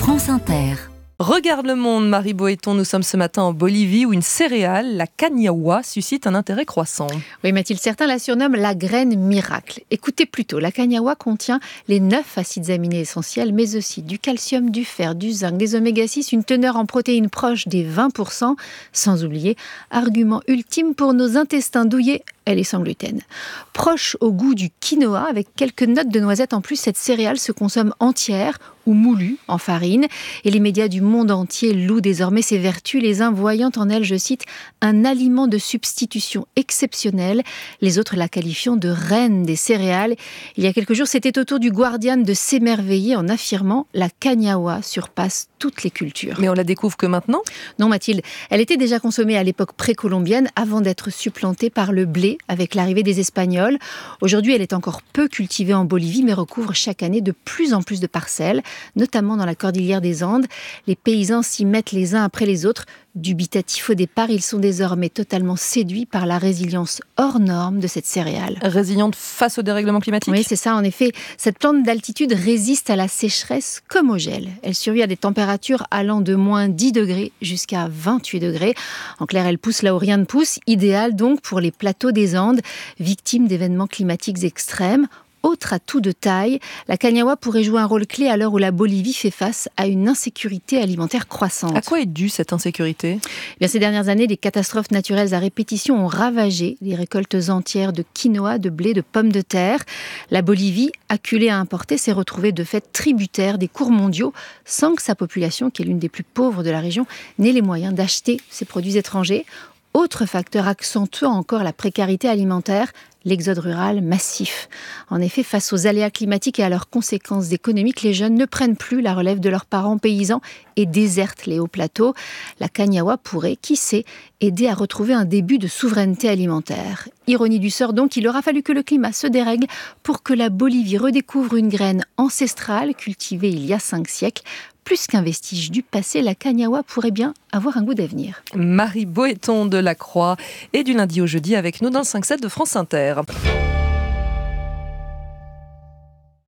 France Inter. Regarde le monde, Marie Boëton, nous sommes ce matin en Bolivie où une céréale, la cañahua, suscite un intérêt croissant. Oui, Mathilde, certains la surnomment la graine miracle. Écoutez plutôt, la cañahua contient les 9 acides aminés essentiels, mais aussi du calcium, du fer, du zinc, des oméga-6, une teneur en protéines proche des 20%, sans oublier, argument ultime pour nos intestins douillés, elle est sans gluten. Proche au goût du quinoa, avec quelques notes de noisette en plus, cette céréale se consomme entière ou moulue en farine. Et les médias du monde entier louent désormais ses vertus, les uns voyant en elle, je cite, un aliment de substitution exceptionnel. Les autres la qualifiant de reine des céréales. Il y a quelques jours, c'était au tour du Guardian de s'émerveiller en affirmant la cañahua surpasse toutes les cultures. Mais on la découvre que maintenant ? Non, Mathilde, elle était déjà consommée à l'époque précolombienne avant d'être supplantée par le blé avec l'arrivée des Espagnols. Aujourd'hui, elle est encore peu cultivée en Bolivie, mais recouvre chaque année de plus en plus de parcelles, notamment dans la cordillère des Andes. Les paysans s'y mettent les uns après les autres. Dubitatifs au départ, ils sont désormais totalement séduits par la résilience hors norme de cette céréale. Résiliente face au dérèglement climatique ? Oui, c'est ça. En effet, cette plante d'altitude résiste à la sécheresse comme au gel. Elle survit à des températures allant de moins 10 degrés jusqu'à 28 degrés. En clair, elle pousse là où rien ne pousse. Idéal donc pour les plateaux des Andes, victimes d'événements climatiques extrêmes. Autre atout de taille, la cañahua pourrait jouer un rôle clé à l'heure où la Bolivie fait face à une insécurité alimentaire croissante. À quoi est due cette insécurité ? Ces dernières années, des catastrophes naturelles à répétition ont ravagé les récoltes entières de quinoa, de blé, de pommes de terre. La Bolivie, acculée à importer, s'est retrouvée de fait tributaire des cours mondiaux, sans que sa population, qui est l'une des plus pauvres de la région, n'ait les moyens d'acheter ces produits étrangers. Autre facteur accentuant encore la précarité alimentaire, l'exode rural massif. En effet, face aux aléas climatiques et à leurs conséquences économiques, les jeunes ne prennent plus la relève de leurs parents paysans et désertent les hauts plateaux. La cañahua pourrait, qui sait, aider à retrouver un début de souveraineté alimentaire. Ironie du sort donc, il aura fallu que le climat se dérègle pour que la Bolivie redécouvre une graine ancestrale cultivée il y a 5 siècles. Plus qu'un vestige du passé, la cañahua pourrait bien avoir un goût d'avenir. Marie Boëton de La Croix est du lundi au jeudi avec nous dans le 5-7 de France Inter.